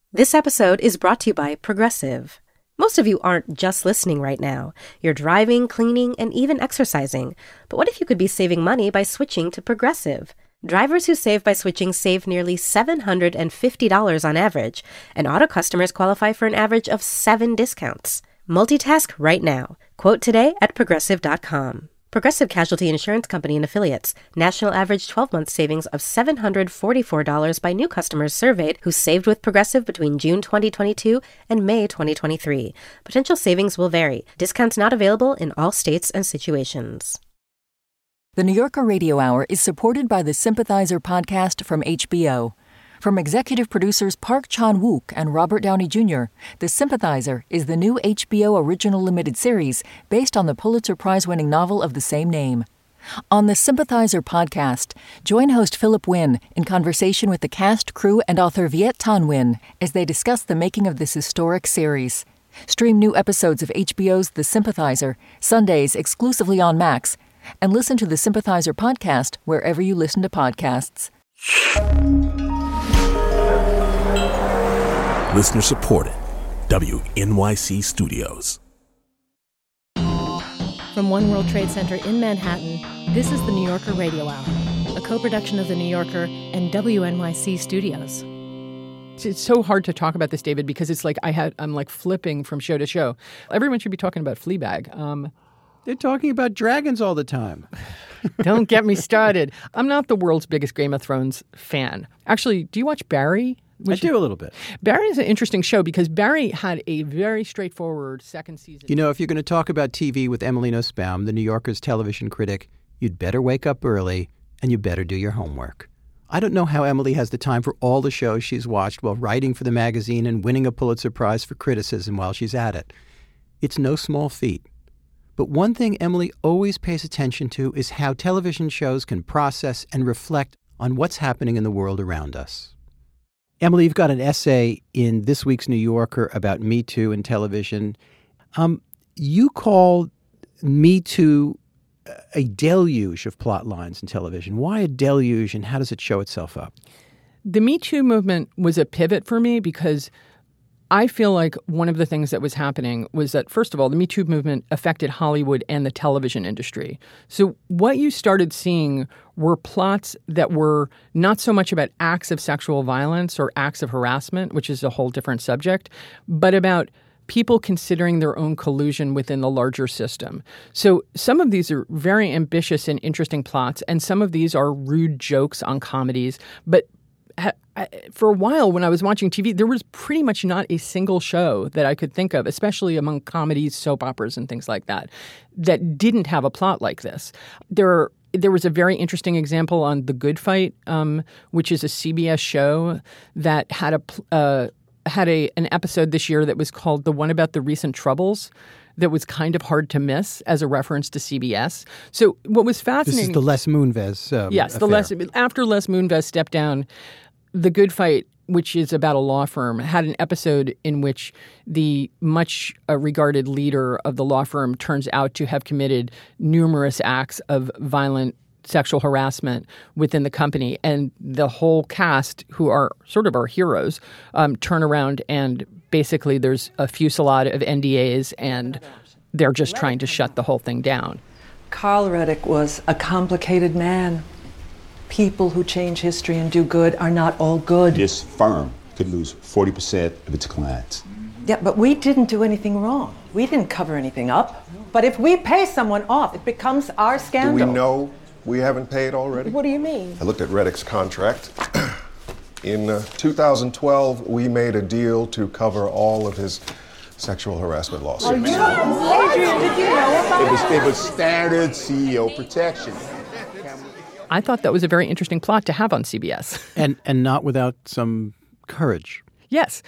This episode is brought to you by Progressive. Most of you aren't just listening right now. You're driving, cleaning, and even exercising. But what if you could be saving money by switching to Progressive? Drivers who save by switching save nearly $750 on average, and auto customers qualify for an average of 7 discounts. Multitask right now. Quote today at Progressive.com. Progressive Casualty Insurance Company and Affiliates. National average 12-month savings of $744 by new customers surveyed who saved with Progressive between June 2022 and May 2023. Potential savings will vary. Discounts not available in all states and situations. The New Yorker Radio Hour is supported by the Sympathizer podcast from HBO. From executive producers Park Chan-wook and Robert Downey Jr., The Sympathizer is the new HBO original limited series based on the Pulitzer Prize-winning novel of the same name. On the Sympathizer podcast, join host Philip Wynn in conversation with the cast, crew, and author Viet Thanh Nguyen as they discuss the making of this historic series. Stream new episodes of HBO's The Sympathizer, Sundays exclusively on Max, and listen to the Sympathizer podcast wherever you listen to podcasts. Listener supported. WNYC Studios. From One World Trade Center in Manhattan, this is the New Yorker Radio Hour, a co-production of The New Yorker and WNYC Studios. It's so hard to talk about this, David, because it's like I'm like flipping from show to show. Everyone should be talking about Fleabag. They're talking about dragons all the time. Don't get me started. I'm not the world's biggest Game of Thrones fan. Actually, do you watch Barry? I do a little bit. Barry is an interesting show because Barry had a very straightforward second season. You know, if you're going to talk about TV with Emily Nussbaum, the New Yorker's television critic, you'd better wake up early and you better do your homework. I don't know how Emily has the time for all the shows she's watched while writing for the magazine and winning a Pulitzer Prize for criticism while she's at it. It's no small feat. But one thing Emily always pays attention to is how television shows can process and reflect on what's happening in the world around us. Emily, you've got an essay in this week's New Yorker about Me Too in television. You call Me Too a deluge of plot lines in television. Why a deluge, and how does it show itself up? The Me Too movement was a pivot for me because I feel like one of the things that was happening was that, first of all, the Me Too movement affected Hollywood and the television industry. So what you started seeing were plots that were not so much about acts of sexual violence or acts of harassment, which is a whole different subject, but about people considering their own collusion within the larger system. So some of these are very ambitious and interesting plots, and some of these are rude jokes on comedies, but for a while when I was watching TV, there was pretty much not a single show that I could think of, especially among comedies, soap operas, and things like that, that didn't have a plot like this. There was a very interesting example on The Good Fight, which is a CBS show that had an episode this year that was called The One About the Recent Troubles, that was kind of hard to miss as a reference to CBS. So what was fascinating... This is the Les Moonves yes, affair. After Les Moonves stepped down, The Good Fight, which is about a law firm, had an episode in which the much regarded leader of the law firm turns out to have committed numerous acts of violent sexual harassment within the company. And the whole cast, who are sort of our heroes, turn around and basically there's a fusillade of NDAs and they're just trying to shut the whole thing down. Carl Reddick was a complicated man. People who change history and do good are not all good. This firm could lose 40% of its clients. Yeah, but we didn't do anything wrong. We didn't cover anything up. But if we pay someone off, it becomes our scandal. Do we know we haven't paid already? What do you mean? I looked at Reddick's contract. In 2012, we made a deal to cover all of his sexual harassment lawsuits. Adrian, did you know about It was standard CEO protection. I thought that was a very interesting plot to have on CBS. And not without some courage. Yes.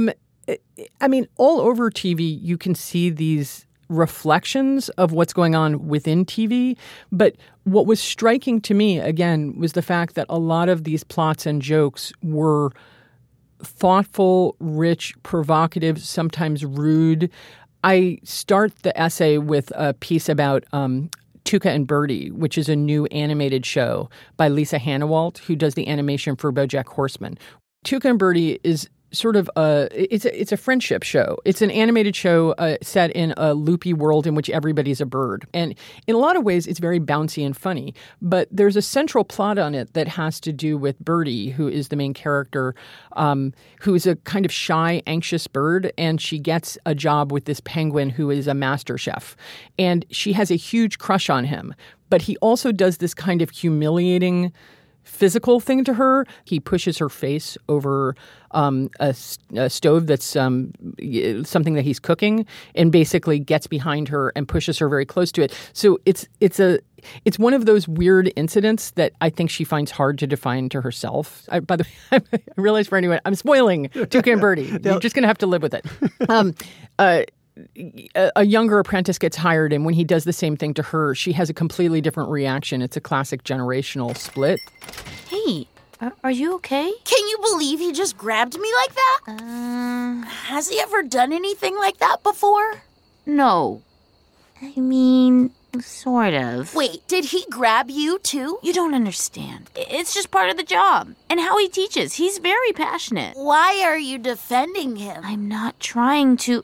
I mean, all over TV, you can see these reflections of what's going on within TV. But what was striking to me, again, was the fact that a lot of these plots and jokes were thoughtful, rich, provocative, sometimes rude. I start the essay with a piece about Tuca and Birdie, which is a new animated show by Lisa Hanawalt, who does the animation for BoJack Horseman. Tuca and Birdie is sort of it's a friendship show. It's an animated show set in a loopy world in which everybody's a bird. And in a lot of ways, it's very bouncy and funny. But there's a central plot on it that has to do with Birdie, who is the main character, who is a kind of shy, anxious bird. And she gets a job with this penguin who is a master chef. And she has a huge crush on him. But he also does this kind of humiliating physical thing to her. He pushes her face over a stove that's something that he's cooking, and basically gets behind her and pushes her very close to it. So it's one of those weird incidents that I think she finds hard to define to herself. By the way, I realize for anyone, I'm spoiling Toucan and Birdie. You're just going to have to live with it. A younger apprentice gets hired, and when he does the same thing to her, she has a completely different reaction. It's a classic generational split. Hey, are you okay? Can you believe he just grabbed me like that? Has he ever done anything like that before? No. I mean, sort of. Wait, did he grab you too? You don't understand. It's just part of the job. And how he teaches. He's very passionate. Why are you defending him? I'm not trying to...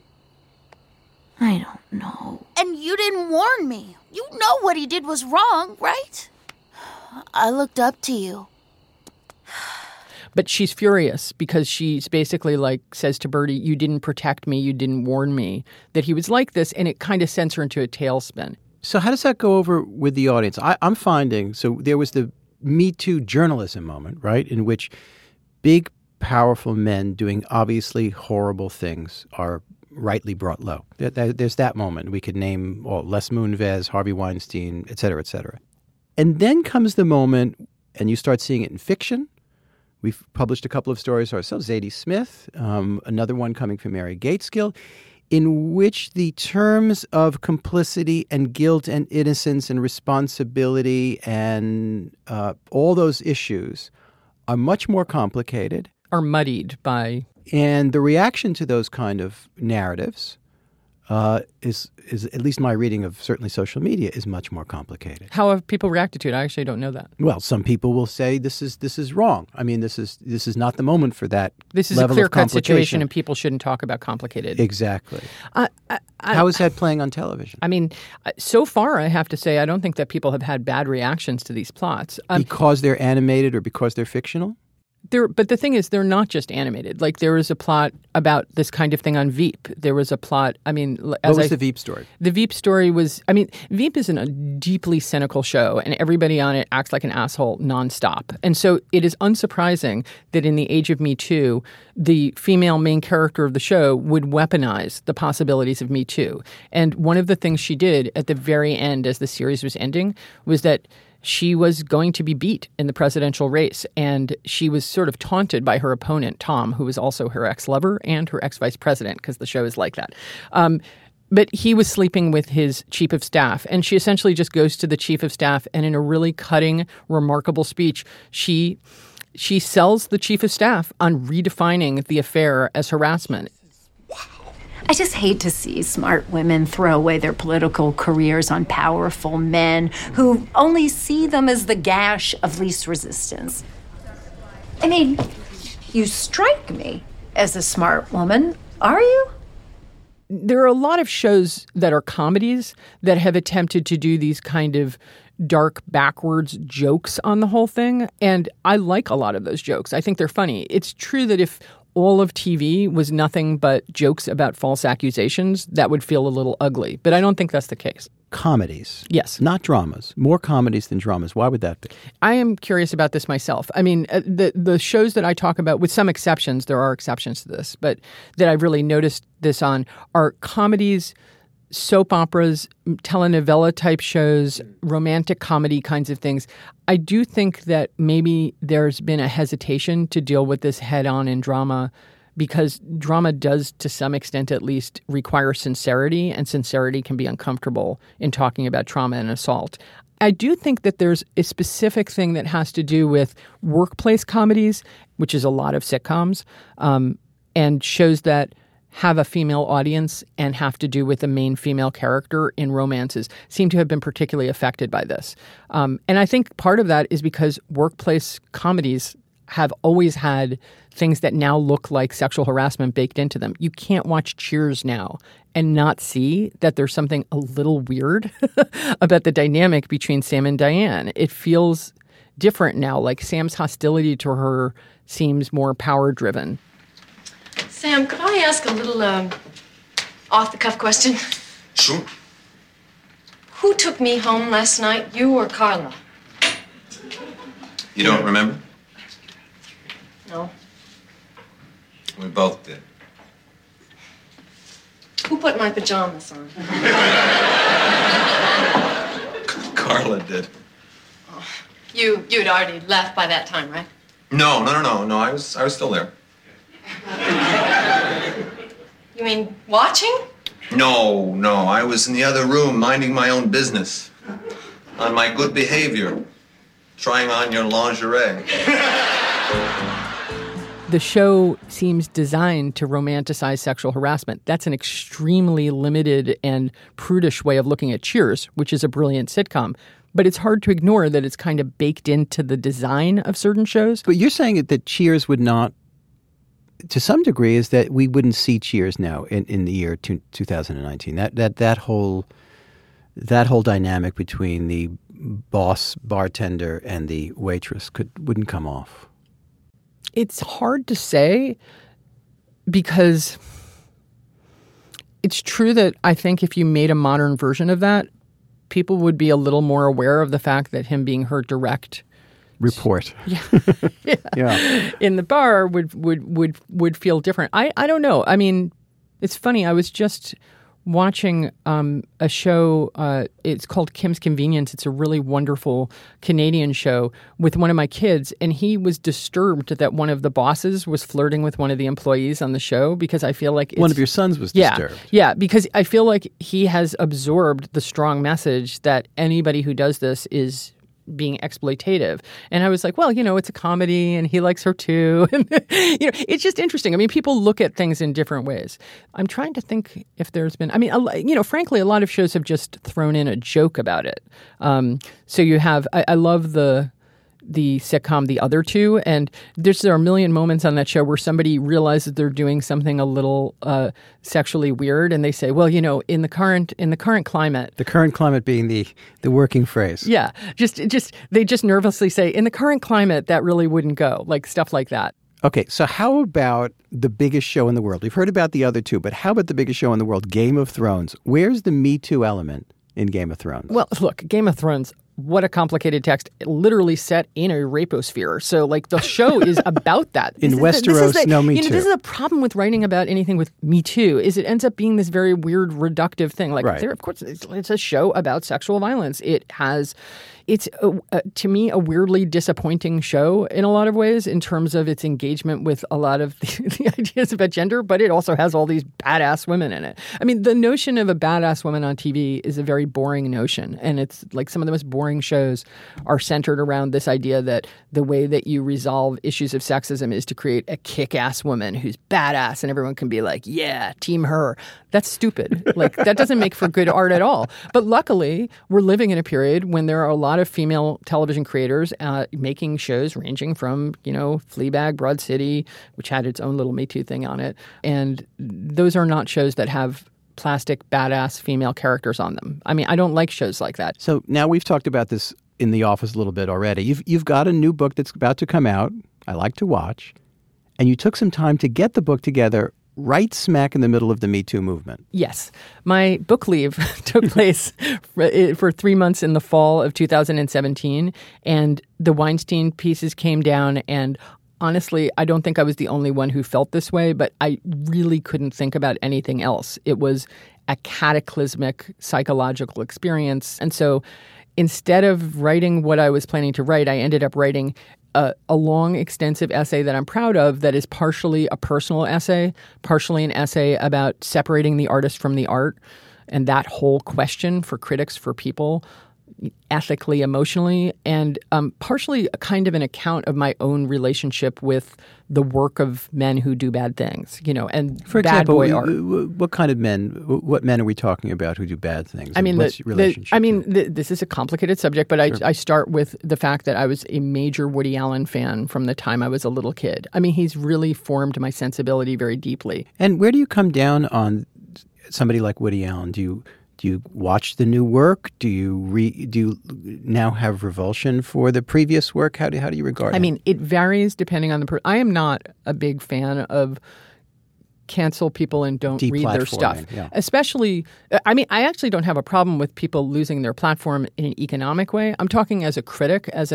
I don't know. And you didn't warn me. You know what he did was wrong, right? I looked up to you. But she's furious because she's basically says to Birdie, you didn't protect me, you didn't warn me that he was like this, and it kind of sends her into a tailspin. So how does that go over with the audience? I'm finding, so there was the Me Too journalism moment, right, in which big, powerful men doing obviously horrible things are rightly brought low. There's that moment. We could name Les Moonves, Harvey Weinstein, et cetera, et cetera. And then comes the moment, and you start seeing it in fiction. We've published a couple of stories ourselves, Zadie Smith, another one coming from Mary Gateskill, in which the terms of complicity and guilt and innocence and responsibility and all those issues are much more complicated. Are muddied by... And the reaction to those kind of narratives is at least my reading of certainly social media, is much more complicated. How have people reacted to it? I actually don't know that. Well, some people will say this is wrong. I mean, this is not the moment for that. This is a clear-cut situation, and people shouldn't talk about complicated. Exactly. How is that playing on television? I mean, so far, I have to say, I don't think that people have had bad reactions to these plots. Because they're animated or because they're fictional? But the thing is, they're not just animated. There was a plot about this kind of thing on Veep. There was a plot, what was the Veep story? The Veep story was, Veep is a deeply cynical show, and everybody on it acts like an asshole nonstop. And so it is unsurprising that in the age of Me Too, the female main character of the show would weaponize the possibilities of Me Too. And one of the things she did at the very end, as the series was ending, was that she was going to be beat in the presidential race, and she was sort of taunted by her opponent, Tom, who was also her ex-lover and her ex-vice president, because the show is like that. But he was sleeping with his chief of staff, and she essentially just goes to the chief of staff, and in a really cutting, remarkable speech, she sells the chief of staff on redefining the affair as harassment. I just hate to see smart women throw away their political careers on powerful men who only see them as the gash of least resistance. I mean, you strike me as a smart woman, are you? There are a lot of shows that are comedies that have attempted to do these kind of dark, backwards jokes on the whole thing, and I like a lot of those jokes. I think they're funny. It's true that if all of TV was nothing but jokes about false accusations, that would feel a little ugly. But I don't think that's the case. Comedies. Yes. Not dramas. More comedies than dramas. Why would that be? I am curious about this myself. I mean, the shows that I talk about, with some exceptions, there are exceptions to this, but that I've really noticed this on are comedies, soap operas, telenovela-type shows, romantic comedy kinds of things. I do think that maybe there's been a hesitation to deal with this head-on in drama because drama does, to some extent at least, require sincerity, and sincerity can be uncomfortable in talking about trauma and assault. I do think that there's a specific thing that has to do with workplace comedies, which is a lot of sitcoms, and shows that have a female audience and have to do with the main female character in romances seem to have been particularly affected by this. And I think part of that is because workplace comedies have always had things that now look like sexual harassment baked into them. You can't watch Cheers now and not see that there's something a little weird about the dynamic between Sam and Diane. It feels different now, like Sam's hostility to her seems more power-driven. Sam, could I ask a little off-the-cuff question? Sure. Who took me home last night, you or Carla? You don't remember? No. We both did. Who put my pajamas on? Carla did. Oh, you'd already left by that time, right? No. I was still there. You mean watching? No. I was in the other room minding my own business. On my good behavior. Trying on your lingerie. The show seems designed to romanticize sexual harassment. That's an extremely limited and prudish way of looking at Cheers, which is a brilliant sitcom. But it's hard to ignore that it's kind of baked into the design of certain shows. But you're saying that Cheers would not, to some degree, is that we wouldn't see Cheers now in the year 2019. That whole dynamic between the boss bartender and the waitress wouldn't come off. It's hard to say because it's true that I think if you made a modern version of that, people would be a little more aware of the fact that him being her direct report in the bar would feel different. I don't know. I mean, it's funny. I was just watching a show. It's called Kim's Convenience. It's a really wonderful Canadian show with one of my kids, and he was disturbed that one of the bosses was flirting with one of the employees on the show because I feel like one of your sons was disturbed. Yeah, because I feel like he has absorbed the strong message that anybody who does this is being exploitative. And I was like, well, it's a comedy and he likes her too. And, it's just interesting. I mean, people look at things in different ways. I'm trying to think if there's been, frankly, a lot of shows have just thrown in a joke about it. So you have, I love the sitcom The Other Two, and there are a million moments on that show where somebody realizes they're doing something a little sexually weird, and they say, well, in the current climate. The current climate being the working phrase. Yeah, they just nervously say, in the current climate, that really wouldn't go, like stuff like that. Okay, so how about the biggest show in the world? We've heard about The Other Two, but how about the biggest show in the world, Game of Thrones? Where's the Me Too element in Game of Thrones? Well, look, Game of Thrones, what a complicated text, literally set in a raposphere. So, the show is about that. In Westeros, no Me Too. This is a problem with writing about anything with Me Too, is it ends up being this very weird, reductive thing. Of course, it's a show about sexual violence. It's to me, a weirdly disappointing show in a lot of ways in terms of its engagement with a lot of the ideas about gender, but it also has all these badass women in it. I mean, the notion of a badass woman on TV is a very boring notion, and it's like some of the most boring shows are centered around this idea that the way that you resolve issues of sexism is to create a kick-ass woman who's badass and everyone can be like, yeah, team her. That's stupid. That doesn't make for good art at all. But luckily, we're living in a period when there are a lot of female television creators making shows ranging from, Fleabag, Broad City, which had its own little Me Too thing on it. And those are not shows that have plastic, badass female characters on them. I mean, I don't like shows like that. So now we've talked about this in the office a little bit already. You've got a new book that's about to come out, I Like to Watch, and you took some time to get the book together right smack in the middle of the Me Too movement. Yes. My book leave took place for 3 months in the fall of 2017, and the Weinstein pieces came down, and honestly, I don't think I was the only one who felt this way, but I really couldn't think about anything else. It was a cataclysmic psychological experience. And so instead of writing what I was planning to write, I ended up writing a long, extensive essay that I'm proud of that is partially a personal essay, partially an essay about separating the artist from the art, and that whole question for critics, for people. ethically, emotionally, and partially kind of an account of my own relationship with the work of men who do bad things, and for bad example, boy art. What kind of men? What men are we talking about who do bad things? I mean, what's relationship? This is a complicated subject, but I start with the fact that I was a major Woody Allen fan from the time I was a little kid. I mean, he's really formed my sensibility very deeply. And where do you come down on somebody like Woody Allen? Do you watch the new work? Do you now have revulsion for the previous work? How do you regard it? I mean, it varies depending on the person. I am not a big fan of cancel people and don't read their stuff. Yeah. Especially, I actually don't have a problem with people losing their platform in an economic way. I'm talking as a critic, this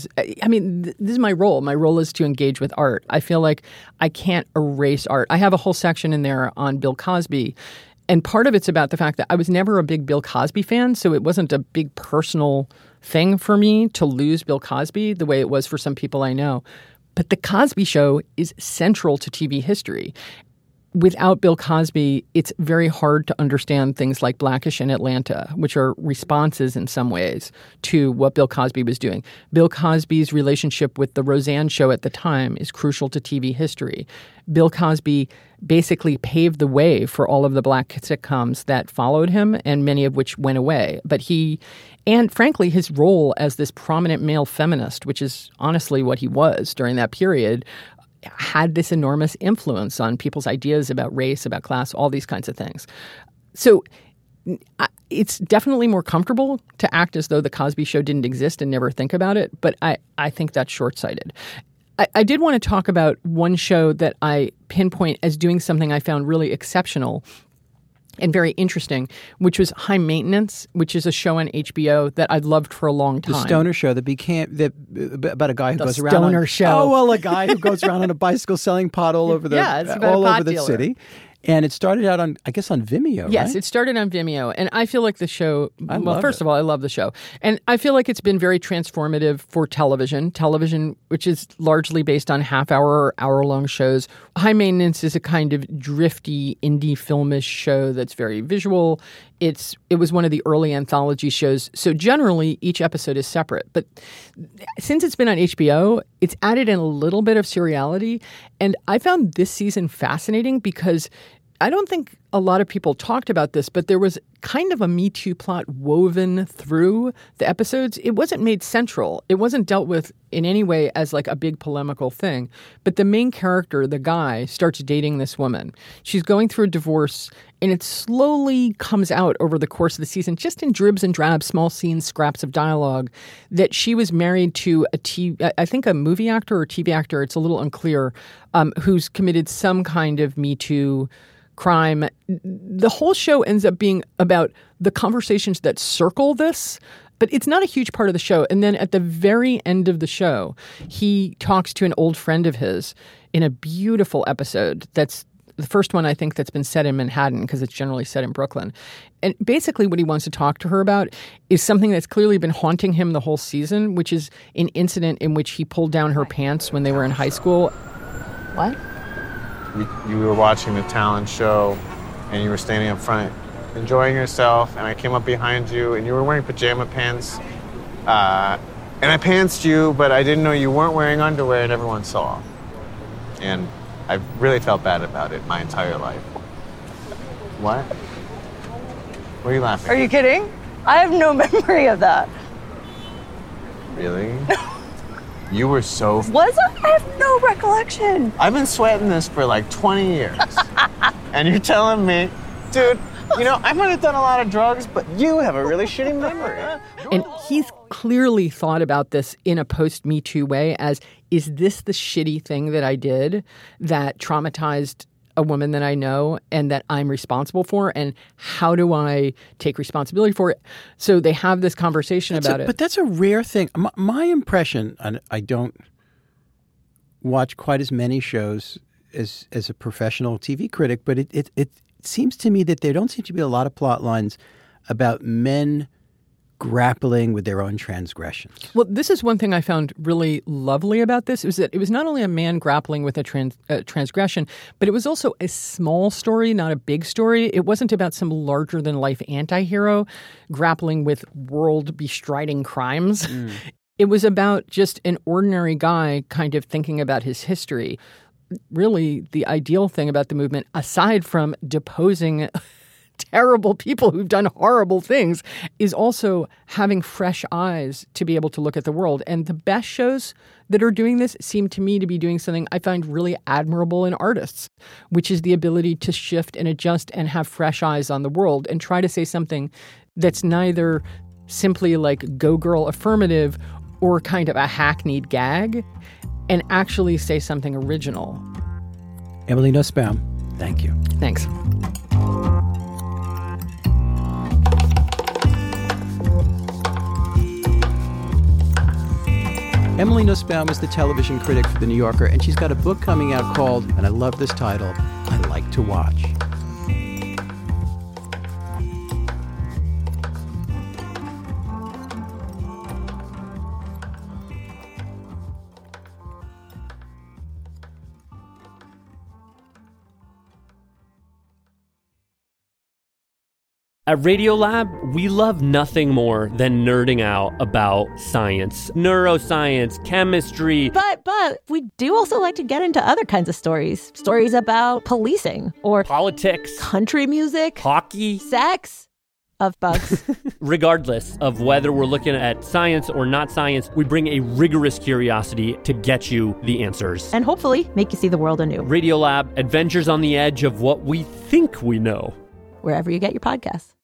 is my role. My role is to engage with art. I feel like I can't erase art. I have a whole section in there on Bill Cosby. And part of it's about the fact that I was never a big Bill Cosby fan, so it wasn't a big personal thing for me to lose Bill Cosby the way it was for some people I know. But The Cosby Show is central to TV history. Without Bill Cosby, it's very hard to understand things like Blackish and Atlanta, which are responses in some ways to what Bill Cosby was doing. Bill Cosby's relationship with the Roseanne show at the time is crucial to TV history. Bill Cosby basically paved the way for all of the black sitcoms that followed him, and many of which went away. But and frankly, his role as this prominent male feminist, which is honestly what he was during that period, had this enormous influence on people's ideas about race, about class, all these kinds of things. So it's definitely more comfortable to act as though The Cosby Show didn't exist and never think about it, but I think that's short-sighted. I did want to talk about one show that I pinpoint as doing something I found really exceptional and very interesting, which was High Maintenance, which is a show on HBO that I'd loved for a long time. The stoner show about a guy who goes around. The stoner show. Oh, well, a guy who goes around on a bicycle selling pot all over the city. And it started out on Vimeo, Yes, right? It started on Vimeo. And I feel like the show, first of all, I love the show. And I feel like it's been very transformative for television, which is largely based on half-hour or hour-long shows. High Maintenance is a kind of drifty, indie filmish show that's very visual. It was one of the early anthology shows. So generally, each episode is separate. But since it's been on HBO, it's added in a little bit of seriality. And I found this season fascinating because I don't think a lot of people talked about this, but there was kind of a Me Too plot woven through the episodes. It wasn't made central. It wasn't dealt with in any way as like a big polemical thing. But the main character, the guy, starts dating this woman. She's going through a divorce, and it slowly comes out over the course of the season, just in dribs and drabs, small scenes, scraps of dialogue, that she was married to a movie actor or TV actor, it's a little unclear, who's committed some kind of Me Too crime. The whole show ends up being about the conversations that circle this, but it's not a huge part of the show. And then at the very end of the show, he talks to an old friend of his in a beautiful episode that's the first one, I think, that's been set in Manhattan because it's generally set in Brooklyn. And basically what he wants to talk to her about is something that's clearly been haunting him the whole season, which is an incident in which he pulled down her pants when they were in high school. What? You were watching the talent show, and you were standing up front enjoying yourself, and I came up behind you, and you were wearing pajama pants, and I pantsed you, but I didn't know you weren't wearing underwear, and everyone saw. And I really felt bad about it my entire life. What? What are you laughing at? Are you kidding? I have no memory of that. Really? You were so... Was I? I have no recollection. I've been sweating this for like 20 years. And you're telling me, dude, I might have done a lot of drugs, but you have a really shitty memory. And he's clearly thought about this in a post-Me Too way as, is this the shitty thing that I did that traumatized a woman that I know and that I'm responsible for, and how do I take responsibility for it? So they have this conversation about it. But that's a rare thing. My impression, and I don't watch quite as many shows as a professional TV critic, but it seems to me that there don't seem to be a lot of plot lines about men grappling with their own transgressions. Well, this is one thing I found really lovely about this, is that it was not only a man grappling with a transgression, but it was also a small story, not a big story. It wasn't about some larger-than-life anti-hero grappling with world-bestriding crimes. It was about just an ordinary guy kind of thinking about his history. Really, the ideal thing about the movement, aside from deposing terrible people who've done horrible things, is also having fresh eyes to be able to look at the world. And the best shows that are doing this seem to me to be doing something I find really admirable in artists, which is the ability to shift and adjust and have fresh eyes on the world and try to say something that's neither simply like Go Girl affirmative or kind of a hackneyed gag, and actually say something original. Emily Nussbaum, thank you. Thanks. Emily Nussbaum is the television critic for The New Yorker, and she's got a book coming out called, and I love this title, I Like to Watch. At Radiolab, we love nothing more than nerding out about science, neuroscience, chemistry. But we do also like to get into other kinds of stories. Stories about policing or politics, country music, hockey, sex, of bugs. Regardless of whether we're looking at science or not science, we bring a rigorous curiosity to get you the answers. And hopefully make you see the world anew. Radiolab, adventures on the edge of what we think we know. Wherever you get your podcasts.